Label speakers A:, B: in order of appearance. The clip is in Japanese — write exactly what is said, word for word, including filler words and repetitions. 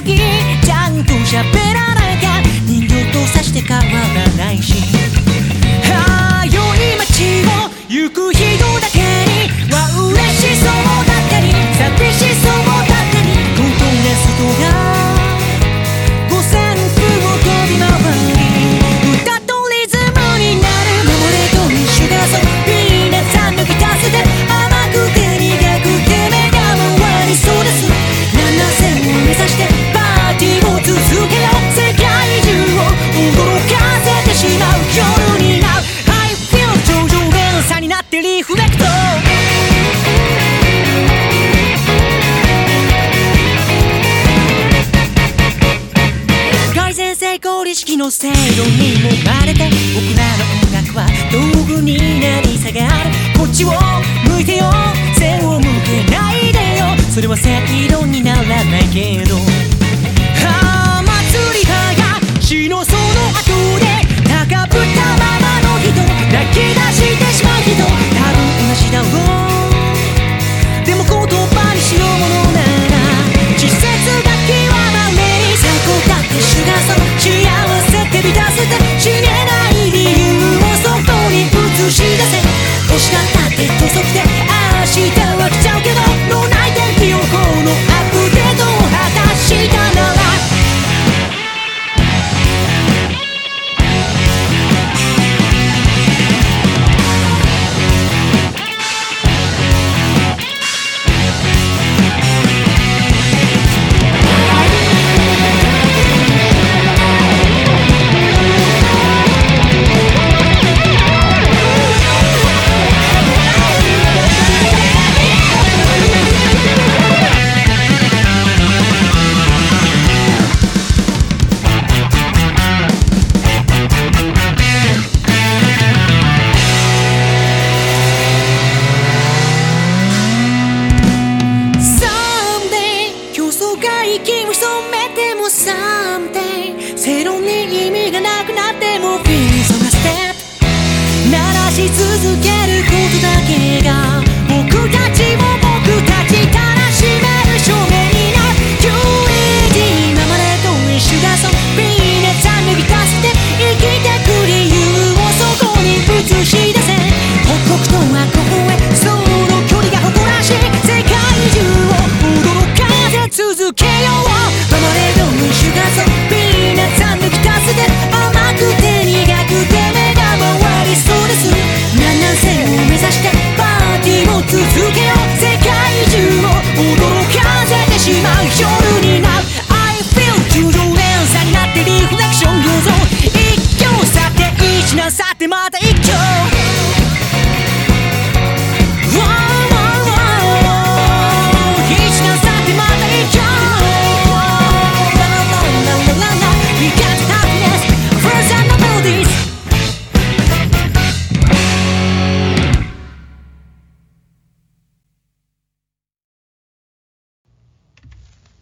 A: 好きちゃんと喋らなきゃ人形とさして変わらないしああ良い街を行く人だけには嬉しそうだったり寂しそうだったり本当な人が五線譜を飛び回り歌とリズムになる守れと一緒だそう皆さんのギタースで甘くて苦くて目が回りそうですななせんを目指してパーティーを続けよう世界中を驚かせてしまう夜になる I feel 頂上連鎖になってリフレクト改善成功意識の制度にもまれて僕らの音楽は道具になり下がるこっちを向いてよ背を向けないでよそれは正論にならないけどああ祭りはが死のその後で高ぶったままの人泣き出してしまう人多分同じだろうでも言葉にしようものなら季節が極まれに最高だってシュガーソー幸せって満たせて死ねない理由を外に映し出せ欲しかったって土足で明日は来ちゃうけど脳内天気予報のアップデートを果たしたなら息を潜めても someday 正論に意味がなくなっても Feelings on a step 鳴らし続けることだけが